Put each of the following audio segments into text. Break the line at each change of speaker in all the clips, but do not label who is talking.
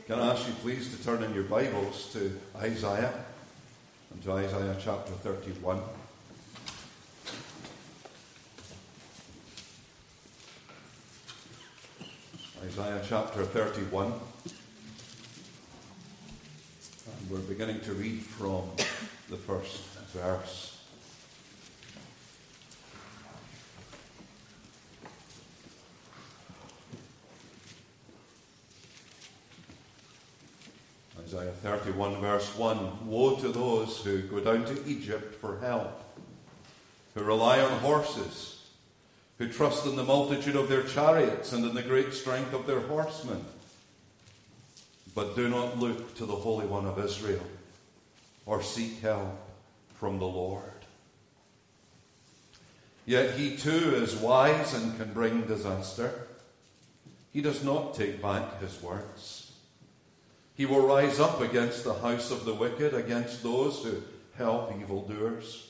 Can I ask you please to turn in your Bibles to Isaiah, and to Isaiah chapter 31. Isaiah chapter 31. And we're beginning to read from the first verse. Isaiah 31 verse 1. Woe to those who go down to Egypt for help, who rely on horses, who trust in the multitude of their chariots and in the great strength of their horsemen, but do not look to the Holy One of Israel or seek help from the Lord. Yet he too is wise and can bring disaster. He does not take back his words. He will rise up against the house of the wicked, against those who help evildoers.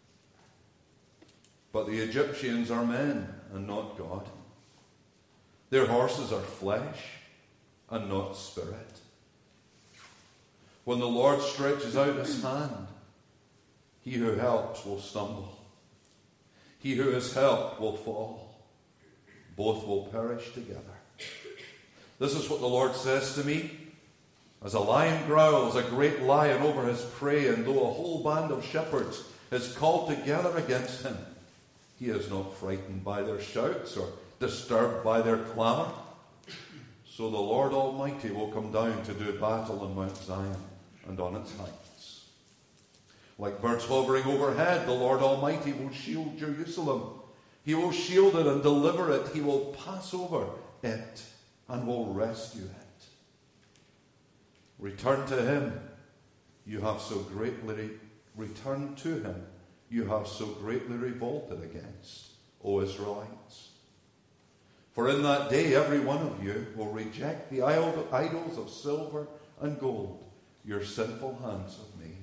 But the Egyptians are men and not God. Their horses are flesh and not spirit. When the Lord stretches out his hand, he who helps will stumble. He who is helped will fall. Both will perish together. This is what the Lord says to me. As a lion growls, a great lion over his prey, and though a whole band of shepherds is called together against him, he is not frightened by their shouts or disturbed by their clamour. So the Lord Almighty will come down to do battle on Mount Zion and on its heights. Like birds hovering overhead, the Lord Almighty will shield Jerusalem. He will shield it and deliver it. He will pass over it and will rescue it. Return to him, you have so greatly revolted against, O Israelites. For in that day every one of you will reject the idols of silver and gold your sinful hands have made.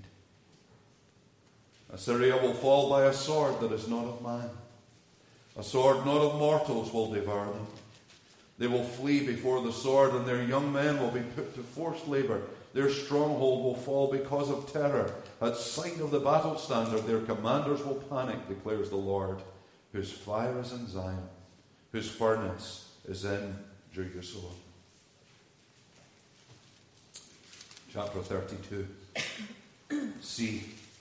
Assyria will fall by a sword that is not of man. A sword not of mortals will devour them. They will flee before the sword, and their young men will be put to forced labor. Their stronghold will fall because of terror. At sight of the battle standard, their commanders will panic, declares the Lord, whose fire is in Zion, whose furnace is in Jerusalem. Chapter 32. See,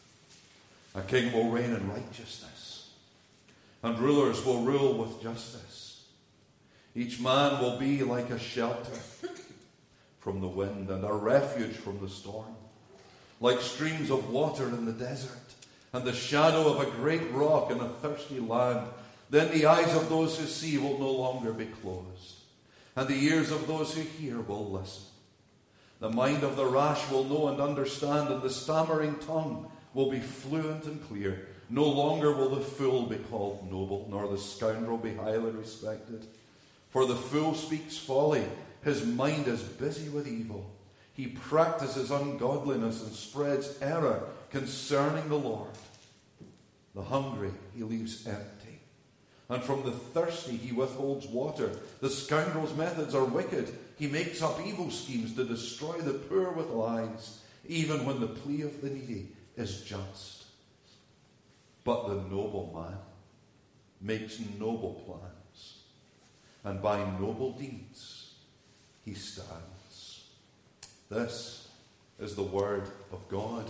a king will reign in righteousness, and rulers will rule with justice. Each man will be like a shelter from the wind and a refuge from the storm, like streams of water in the desert and the shadow of a great rock in a thirsty land. Then the eyes of those who see will no longer be closed, and the ears of those who hear will listen. The mind of the rash will know and understand, and the stammering tongue will be fluent and clear. No longer will the fool be called noble, nor the scoundrel be highly respected. For the fool speaks folly. His mind is busy with evil. He practices ungodliness and spreads error concerning the Lord. The hungry he leaves empty, and from the thirsty he withholds water. The scoundrel's methods are wicked. He makes up evil schemes to destroy the poor with lies, even when the plea of the needy is just. But the noble man makes noble plans, and by noble deeds he stands. This is the word of God.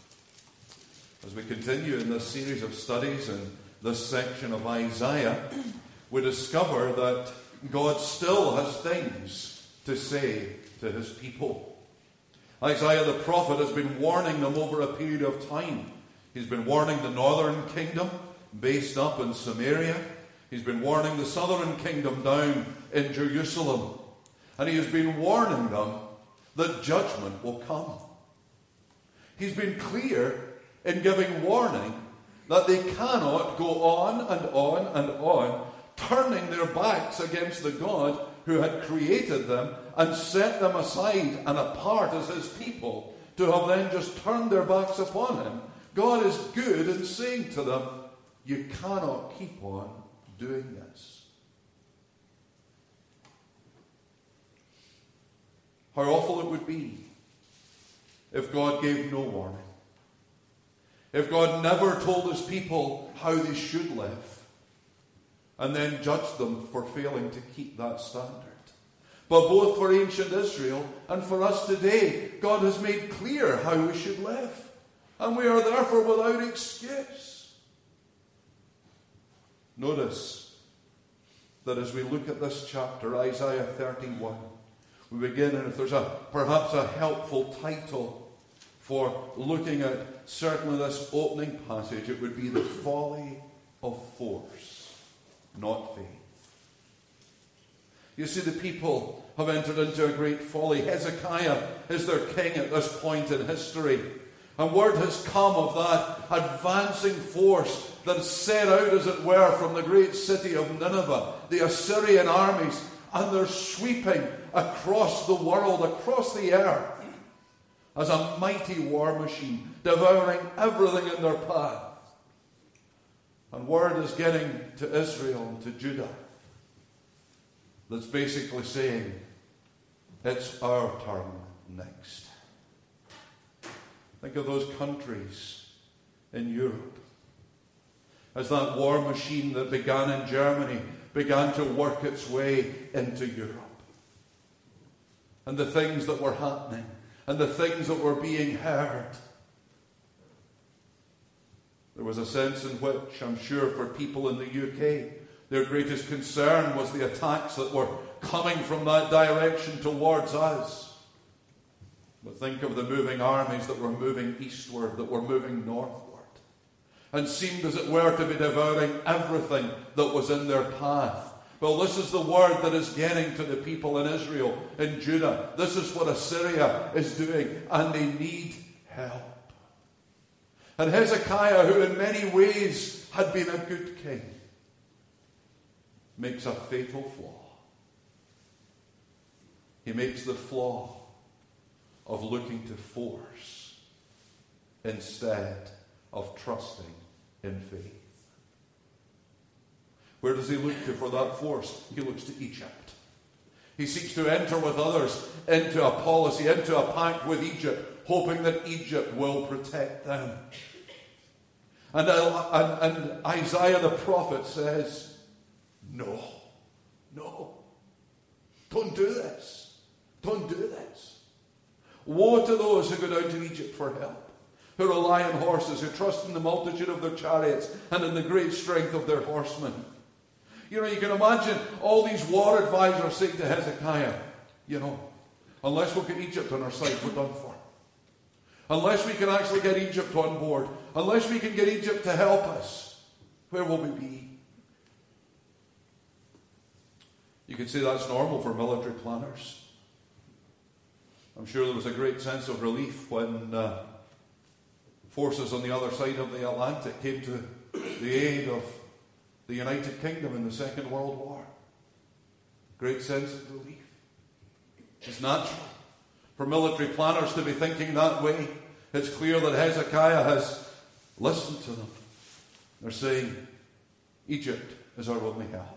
As we continue in this series of studies in this section of Isaiah, we discover that God still has things to say to his people. Isaiah the prophet has been warning them over a period of time. He's been warning the northern kingdom based up in Samaria. He's been warning the southern kingdom down in Jerusalem. And he has been warning them that judgment will come. He's been clear in giving warning that they cannot go on and on and on, turning their backs against the God who had created them and set them aside and apart as his people, to have then just turned their backs upon him. God is good in saying to them, you cannot keep on doing this. how awful it would be if God gave no warning. If God never told his people how they should live and then judged them for failing to keep that standard. But both for ancient Israel and for us today, God has made clear how we should live. And we are therefore without excuse. Notice that as we look at this chapter, Isaiah 31, we begin, and if there's perhaps a helpful title for looking at certainly this opening passage, it would be the folly of force, not faith. You see, the people have entered into a great folly. Hezekiah is their king at this point in history. And word has come of that advancing force that set out, as it were, from the great city of Nineveh, the Assyrian armies, and they're sweeping across the world, across the earth, as a mighty war machine, devouring everything in their path. And word is getting to Israel and to Judah that's basically saying, it's our turn next. Think of those countries in Europe as that war machine that began in Germany began to work its way into Europe. And the things that were happening and the things that were being heard. There was a sense in which, I'm sure, for people in the UK, their greatest concern was the attacks that were coming from that direction towards us. But think of the moving armies that were moving eastward, that were moving northward, and seemed, as it were, to be devouring everything that was in their path. Well, this is the word that is getting to the people in Israel, in Judah. This is what Assyria is doing, and they need help. And Hezekiah, who in many ways had been a good king, makes a fatal flaw. He makes the flaw of looking to force instead of trusting in faith. Where does he look to for that force? He looks to Egypt. He seeks to enter with others into a policy, into a pact with Egypt, hoping that Egypt will protect them. And Isaiah the prophet says, no, don't do this. Don't do this. Woe to those who go down to Egypt for help, who rely on horses, who trust in the multitude of their chariots and in the great strength of their horsemen. You can imagine all these war advisors saying to Hezekiah, unless we'll get Egypt on our side, we're done for. Unless we can actually get Egypt on board, unless we can get Egypt to help us, where will we be? You could say that's normal for military planners. I'm sure there was a great sense of relief when forces on the other side of the Atlantic came to the aid of the United Kingdom in the Second World War. Great sense of relief. It's natural for military planners to be thinking that way. It's clear that Hezekiah has listened to them. They're saying, Egypt is our only help.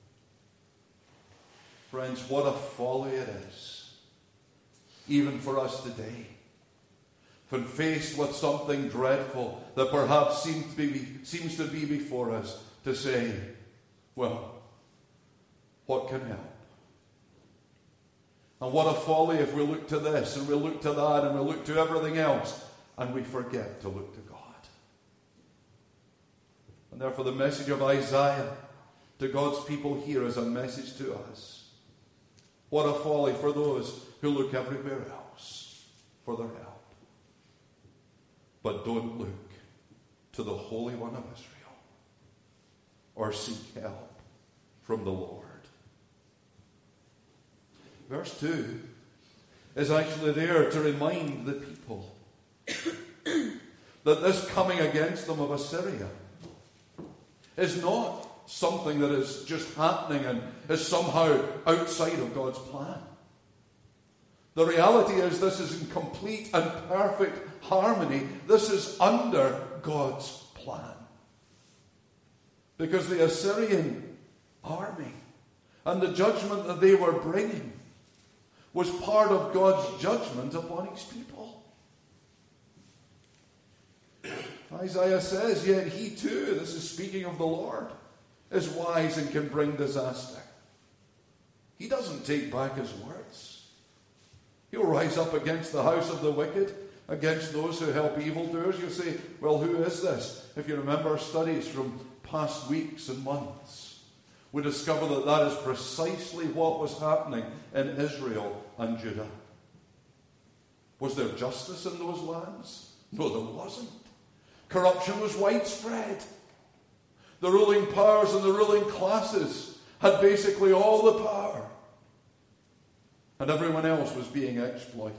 Friends, what a folly it is, even for us today, when faced with something dreadful that perhaps seems to be before us, to say, well, what can help? And what a folly if we look to this and we look to that and we look to everything else and we forget to look to God. And therefore the message of Isaiah to God's people here is a message to us. What a folly for those who look everywhere else for their help. But don't look to the Holy One of Israel or seek help from the Lord. Verse 2 is actually there to remind the people that this coming against them of Assyria is not something that is just happening and is somehow outside of God's plan. The reality is this is in complete and perfect harmony. This is under God's plan. Because the Assyrian army and the judgment that they were bringing was part of God's judgment upon his people. Isaiah says, yet he too, this is speaking of the Lord, is wise and can bring disaster. He doesn't take back his words. He'll rise up against the house of the wicked, against those who help evildoers. You say, well, who is this? If you remember studies from past weeks and months, we discover that that is precisely what was happening in Israel and Judah. Was there justice in those lands? No, there wasn't. Corruption was widespread. The ruling powers and the ruling classes had basically all the power. And everyone else was being exploited.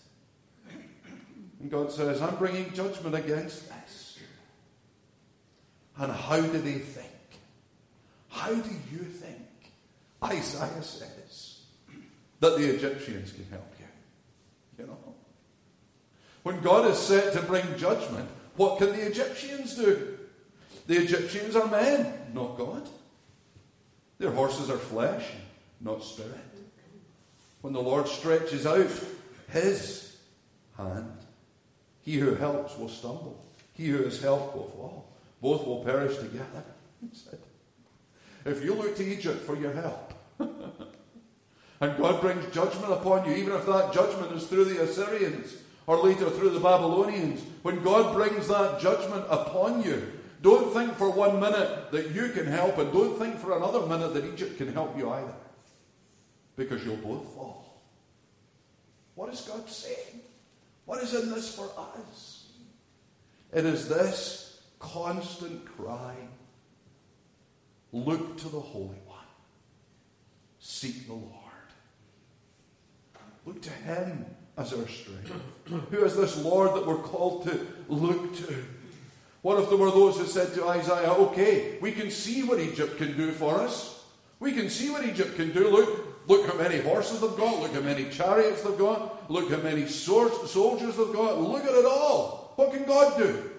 And God says, I'm bringing judgment against this. And how do they think? How do you think, Isaiah says, that the Egyptians can help you? You know? When God is set to bring judgment, what can the Egyptians do? The Egyptians are men, not God. Their horses are flesh, not spirit. When the Lord stretches out his hand, he who helps will stumble. He who is helped will fall. Both will perish together. He said, if you look to Egypt for your help, and God brings judgment upon you, even if that judgment is through the Assyrians, or later through the Babylonians, when God brings that judgment upon you, don't think for 1 minute that you can help, and don't think for another minute that Egypt can help you either. Because you'll both fall. What is God saying? What is in this for us? It is this constant cry. Look to the Holy One. Seek the Lord. Look to him as our strength. Who is this Lord that we're called to look to? What if there were those who said to Isaiah, okay, we can see what Egypt can do for us. We can see what Egypt can do. Look how many horses they've got. Look how many chariots they've got. Look how many soldiers they've got. Look at it all. What can God do?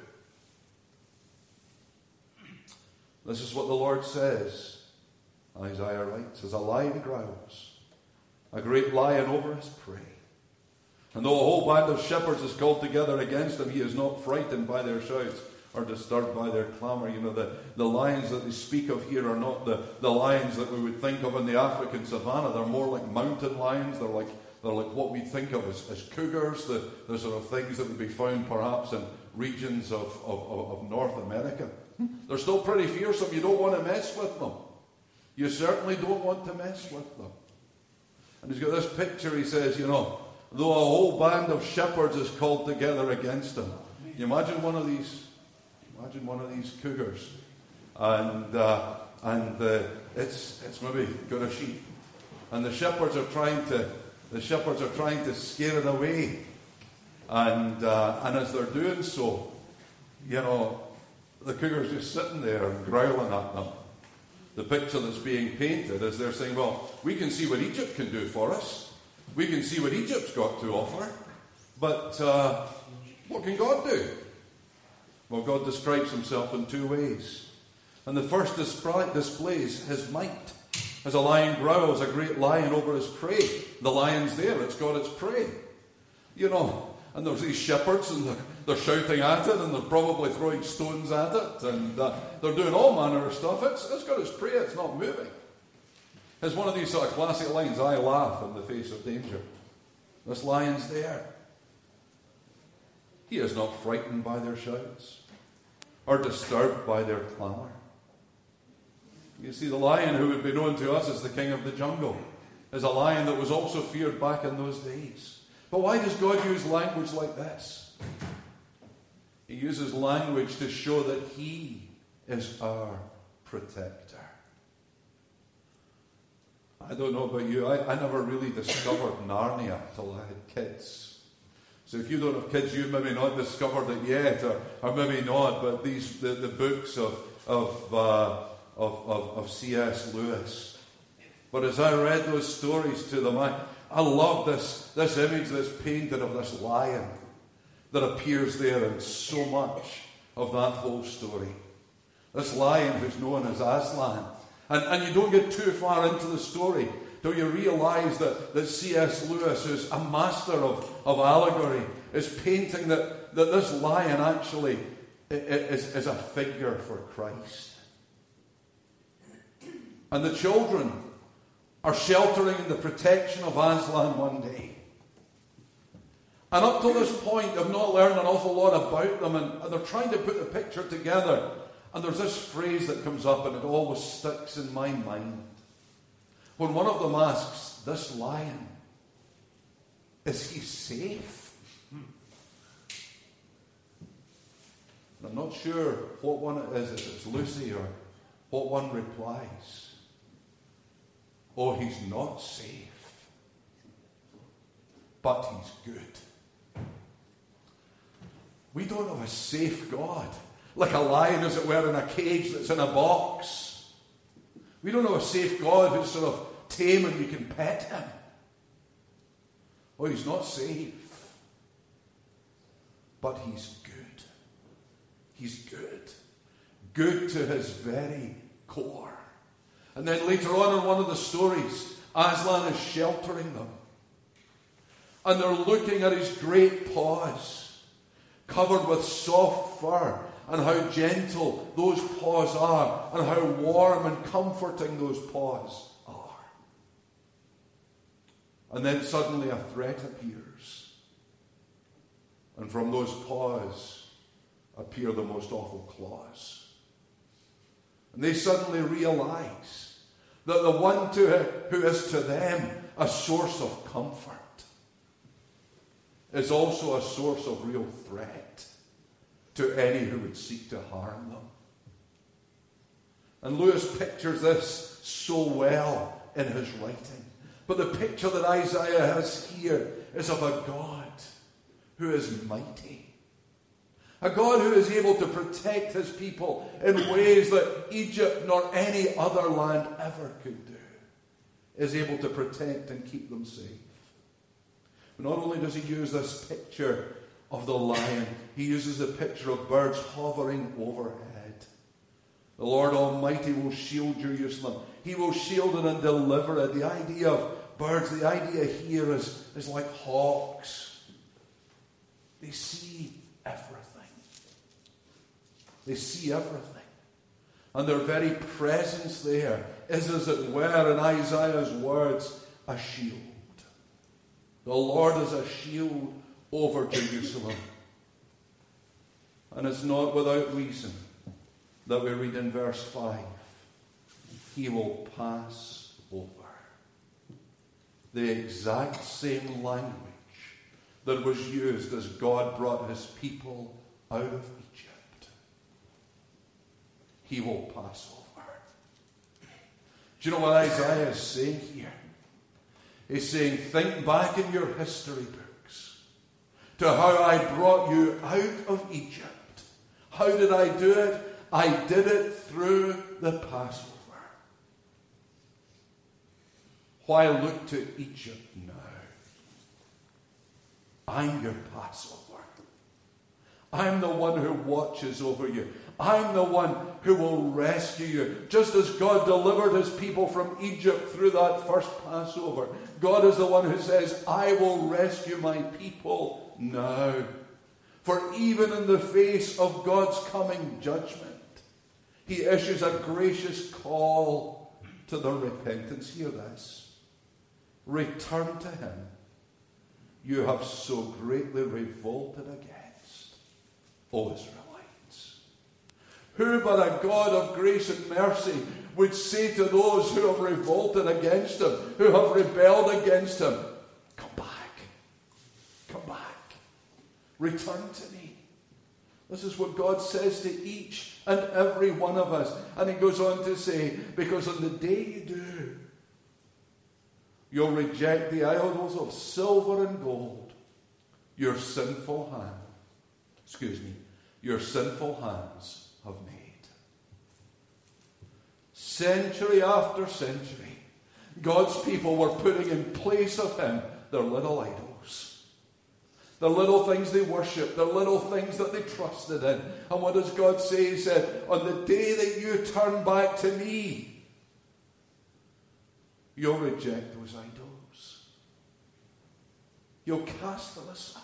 This is what the Lord says. Isaiah writes, as a lion growls, a great lion over his prey. And though a whole band of shepherds is called together against him, he is not frightened by their shouts or disturbed by their clamour. You know, the lions that they speak of here are not the lions that we would think of in the African savannah. They're more like mountain lions. They're like what we think of as cougars, the sort of things that would be found perhaps in regions of North America. They're still pretty fearsome. You don't want to mess with them. You certainly don't want to mess with them. And he's got this picture, he says, you know, though a whole band of shepherds is called together against him. You imagine one of these cougars, and it's maybe got a sheep, and the shepherds are trying to scare it away, and as they're doing so, you know, the cougar's just sitting there and growling at them. The picture that's being painted is they're saying, well, we can see what Egypt can do for us. We can see what Egypt's got to offer. But what can God do? Well, God describes himself in two ways. And the first displays his might. As a lion growls, a great lion over his prey. The lion's there, it's got its prey. You know, and there's these shepherds, and they're shouting at it, and they're probably throwing stones at it, and they're doing all manner of stuff. It's got its prey, it's not moving. It's one of these sort of classic lines, I laugh in the face of danger. This lion's there. He is not frightened by their shouts or disturbed by their clamour. You see, the lion who would be known to us as the king of the jungle is a lion that was also feared back in those days. But why does God use language like this? He uses language to show that he is our protector. I don't know about you, I never really discovered Narnia till I had kids. So if you don't have kids, you've maybe not discovered it yet, or maybe not, but the books of C.S. Lewis. But as I read those stories to them, I love this image that's painted of this lion that appears there in so much of that whole story. This lion who's known as Aslan. And you don't get too far into the story till you realize that C.S. Lewis, who's a master of allegory, is painting that this lion actually is a figure for Christ. And the children are sheltering in the protection of Aslan one day. And up to this point, they've not learned an awful lot about them, and they're trying to put the picture together. And there's this phrase that comes up, and it always sticks in my mind. When one of them asks, "This lion, is he safe?" And I'm not sure what one it is, if it's Lucy or what one replies. "Oh, he's not safe, but he's good." We don't have a safe God, like a lion, as it were, in a cage that's in a box. We don't have a safe God who's sort of tame and you can pet him. Oh, he's not safe, but he's good. He's good. Good to his very core. And then later on in one of the stories, Aslan is sheltering them. And they're looking at his great paws, covered with soft fur, and how gentle those paws are, and how warm and comforting those paws are. And then suddenly a threat appears. And from those paws appear the most awful claws. And they suddenly realize that the one who is to them a source of comfort is also a source of real threat to any who would seek to harm them. And Lewis pictures this so well in his writing. But the picture that Isaiah has here is of a God who is mighty. A God who is able to protect his people in ways that Egypt nor any other land ever could do. Is able to protect and keep them safe. Not only does he use this picture of the lion, he uses the picture of birds hovering overhead. The Lord Almighty will shield Jerusalem. He will shield it and deliver it. The idea of birds, the idea here is like hawks. They see everything. They see everything. And their very presence there is, as it were, in Isaiah's words, a shield. The Lord is a shield over Jerusalem. And it's not without reason that we read in verse 5, he will pass over. The exact same language that was used as God brought his people out of Egypt. He will pass over. Do you know what Isaiah is saying here? He's saying, think back in your history books to how I brought you out of Egypt. How did I do it? I did it through the Passover. Why look to Egypt now? I'm your Passover. I'm the one who watches over you. I'm the one who will rescue you. Just as God delivered his people from Egypt through that first Passover, God is the one who says, I will rescue my people now. For even in the face of God's coming judgment, he issues a gracious call to the repentance. Hear this. Return to him you have so greatly revolted against, O Israelites. Who but a God of grace and mercy would say to those who have revolted against him, who have rebelled against him, come back, return to me. This is what God says to each and every one of us. And he goes on to say, because on the day you do, you'll reject the idols of silver and gold your sinful hands have made. Century after century, God's people were putting in place of him their little idols. The little things they worshipped, the little things that they trusted in. And what does God say? He said, on the day that you turn back to me, You'll reject those idols. You'll cast them aside.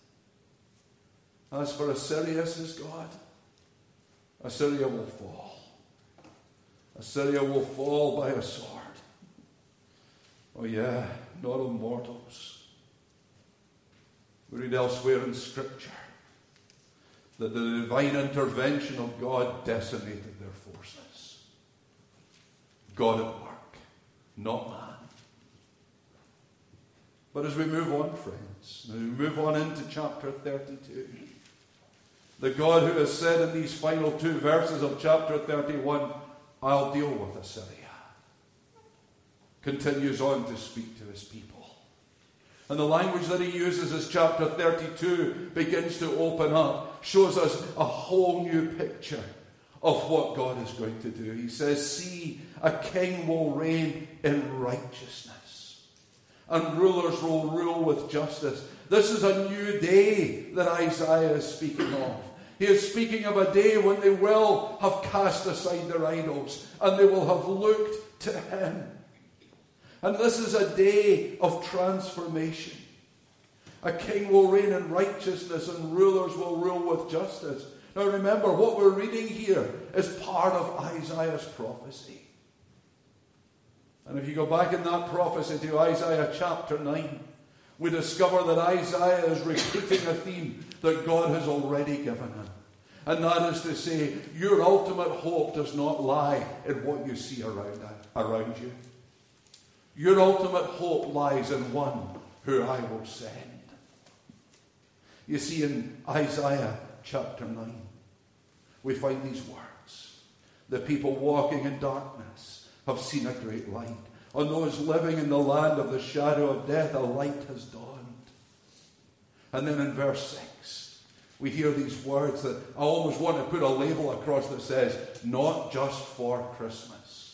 As for Assyria, says God, Assyria will fall. Assyria will fall by a sword. Oh yeah, not on mortals. We read elsewhere in Scripture that the divine intervention of God decimated their forces. God at work, not man. But as we move on, friends, as we move on into chapter 32, the God who has said in these final 2 verses of chapter 31, I'll deal with Assyria, continues on to speak to his people. And the language that he uses as chapter 32 begins to open up, shows us a whole new picture of what God is going to do. He says, see, a king will reign in righteousness, and rulers will rule with justice. This is a new day that Isaiah is speaking of. He is speaking of a day when they will have cast aside their idols, and they will have looked to him. And this is a day of transformation. A king will reign in righteousness, and rulers will rule with justice. Now remember, what we're reading here is part of Isaiah's prophecy. And if you go back in that prophecy to Isaiah chapter 9, we discover that Isaiah is repeating a theme that God has already given him. And that is to say, your ultimate hope does not lie in what you see around you. Your ultimate hope lies in one who I will send. You see, in Isaiah chapter 9, we find these words. The people walking in darkness have seen a great light. On those living in the land of the shadow of death, a light has dawned. And then in verse 6, we hear these words that I almost want to put a label across that says, not just for Christmas.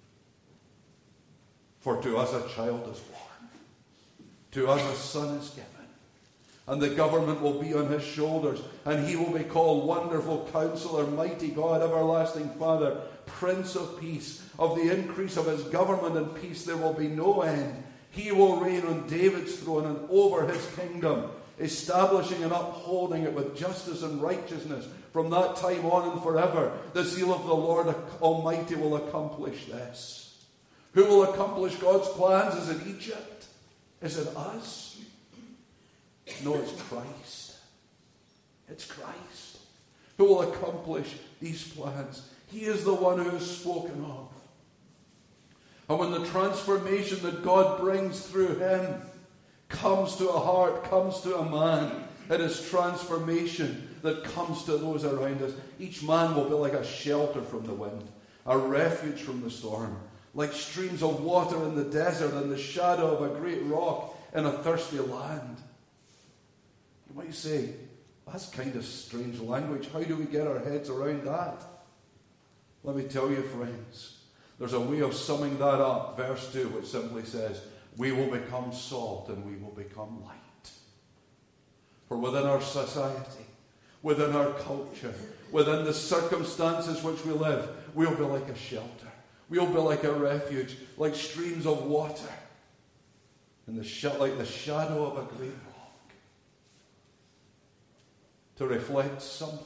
For to us a child is born. To us a son is given. And the government will be on his shoulders. And he will be called Wonderful Counselor, Mighty God, Everlasting Father, Prince of Peace. Of the increase of his government and peace there will be no end. He will reign on David's throne and over his kingdom, establishing and upholding it with justice and righteousness from that time on and forever. The zeal of the Lord Almighty will accomplish this. Who will accomplish God's plans? Is it Egypt? Is it us? No, it's Christ. It's Christ who will accomplish these plans. He is the one who is spoken of. And when the transformation that God brings through him comes to a heart, comes to a man, it is transformation that comes to those around us. Each man will be like a shelter from the wind, a refuge from the storm, like streams of water in the desert and the shadow of a great rock in a thirsty land. You might say, that's kind of strange language. How do we get our heads around that? Let me tell you, friends, there's a way of summing that up. Verse 2, which simply says, we will become salt and we will become light. For within our society, within our culture, within the circumstances which we live, we'll be like a shelter. We'll be like a refuge, like streams of water, in like the shadow of a great rock, to reflect something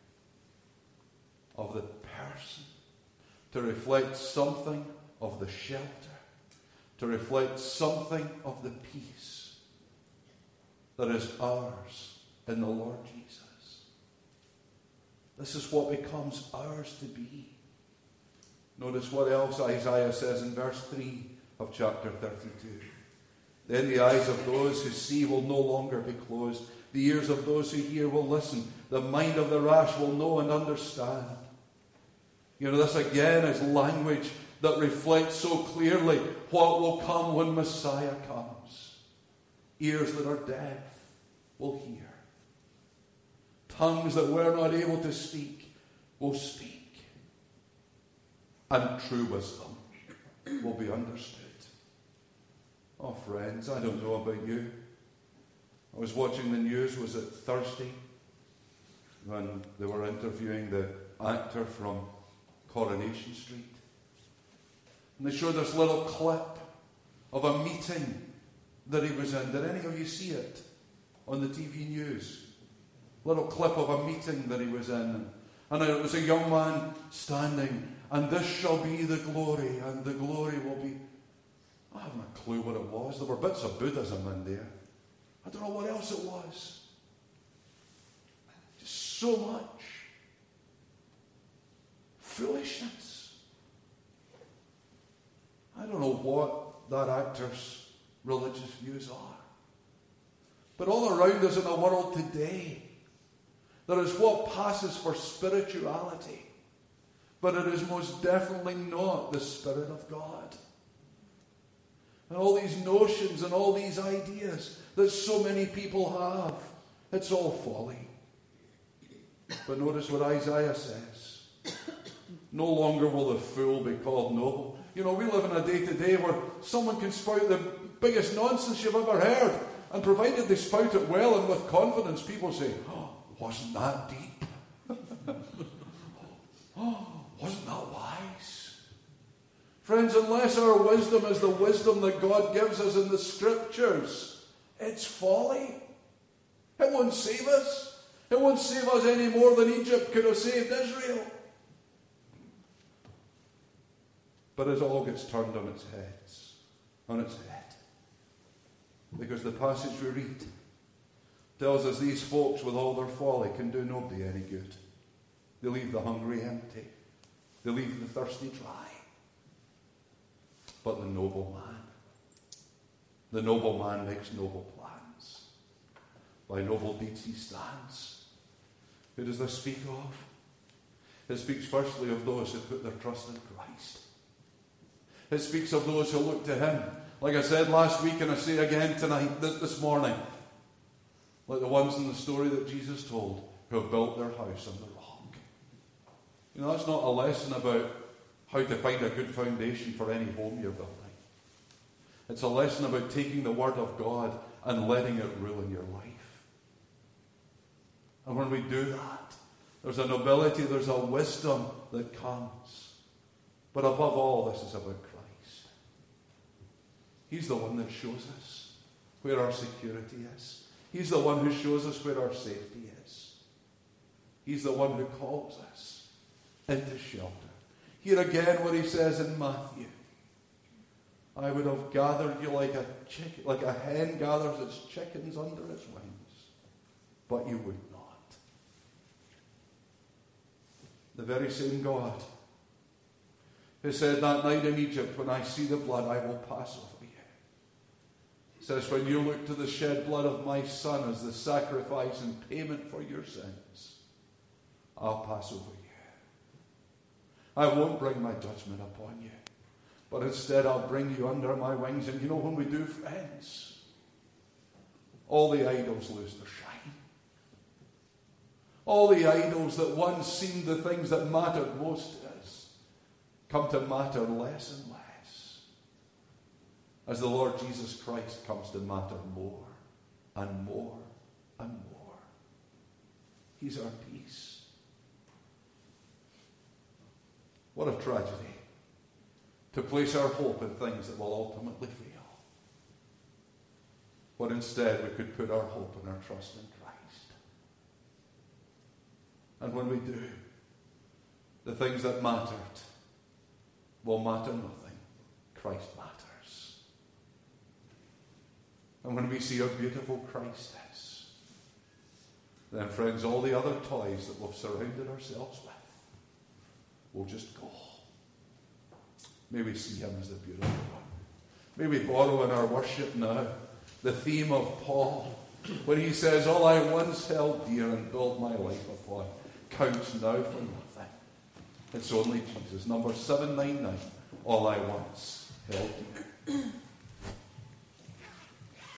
of the person, to reflect something of the shelter, to reflect something of the peace that is ours in the Lord Jesus. This is what becomes ours to be. Notice what else Isaiah says in verse 3 of chapter 32. Then the eyes of those who see will no longer be closed. The ears of those who hear will listen. The mind of the rash will know and understand. You know, this again is language that reflects so clearly what will come when Messiah comes. Ears that are deaf will hear. Tongues that were not able to speak will speak. And true wisdom will be understood. Oh, friends, I don't know about you. I was watching the news, was it Thursday, when they were interviewing the actor from Coronation Street. And they showed this little clip of a meeting that he was in. Did any of you see it on the TV news? Little clip of a meeting that he was in. And it was a young man standing, and this shall be the glory, and the glory will be... I haven't a clue what it was. There were bits of Buddhism in there. I don't know what else it was. Just so much foolishness. I don't know what that actor's religious views are. But all around us in the world today, there is what passes for spirituality, but it is most definitely not the Spirit of God. And all these notions and all these ideas that so many people have, it's all folly. But notice what Isaiah says. No longer will the fool be called noble. You know, we live in a day-to-day where someone can spout the biggest nonsense you've ever heard, and provided they spout it well and with confidence, people say, oh, wasn't that deep? Oh, wasn't that wise? Friends, unless our wisdom is the wisdom that God gives us in the Scriptures, it's folly. It won't save us. It won't save us any more than Egypt could have saved Israel. But it all gets turned on its head. Because the passage we read tells us these folks with all their folly can do nobody any good. They leave the hungry empty. They leave the thirsty dry. But the noble man makes noble plans. By noble deeds he stands. Who does this speak of? It speaks firstly of those who put their trust in Christ. It speaks of those who look to him. Like I said last week, and I say again tonight, this morning, like the ones in the story that Jesus told, who have built their house on the rock. You know, that's not a lesson about how to find a good foundation for any home you're building. It's a lesson about taking the Word of God and letting it rule in your life. And when we do that, there's a nobility, there's a wisdom that comes. But above all, this is about Christ. He's the one that shows us where our security is. He's the one who shows us where our safety is. He's the one who calls us into shelter. Here again what he says in Matthew. I would have gathered you like a hen gathers its chickens under its wings, but you would not. The very same God who said that night in Egypt, when I see the blood, I will pass over you. He says, when you look to the shed blood of my Son as the sacrifice and payment for your sins, I'll pass over you. I won't bring my judgment upon you, but instead I'll bring you under my wings. And you know, when we do, friends, all the idols lose their shine. All the idols that once seemed the things that mattered most to us come to matter less and less as the Lord Jesus Christ comes to matter more and more and more. He's our peace. What a tragedy to place our hope in things that will ultimately fail. But instead we could put our hope and our trust in Christ. And when we do, the things that mattered will matter nothing. Christ matters. And when we see how beautiful Christ is, then, friends, all the other toys that we've surrounded ourselves with will just go. May we see him as the beautiful one. May we borrow in our worship now the theme of Paul when he says, all I once held dear and built my life upon counts now for nothing. It's only Jesus. Number 799, all I once held dear.